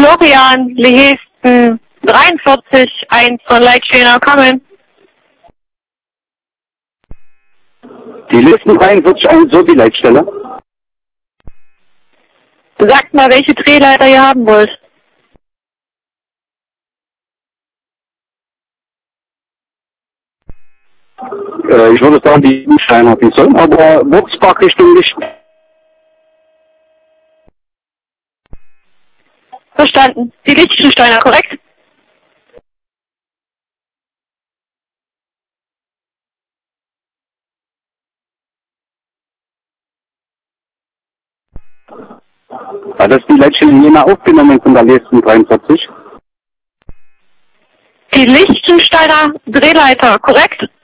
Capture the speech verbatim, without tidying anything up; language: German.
Florian Lehesten dreiundvierzig eins von Leitstelle kommen. Die Listen dreiundvierzig eins, so die Leitstelle. Sagt mal, welche Drehleiter ihr haben wollt. Äh, ich würde sagen, die Steiner Bison, aber Wurzbach Richtung nicht. Verstanden. Die Lichtensteiner, korrekt? Hat das die Leitstelle Jena aufgenommen von der Listen dreiundvierzig? Die Lichtensteiner Drehleiter, korrekt?